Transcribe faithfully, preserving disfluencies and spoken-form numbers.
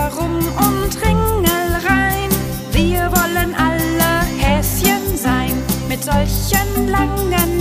herum und Ringel rein. Wir wollen alle Häschen sein, mit solchen langen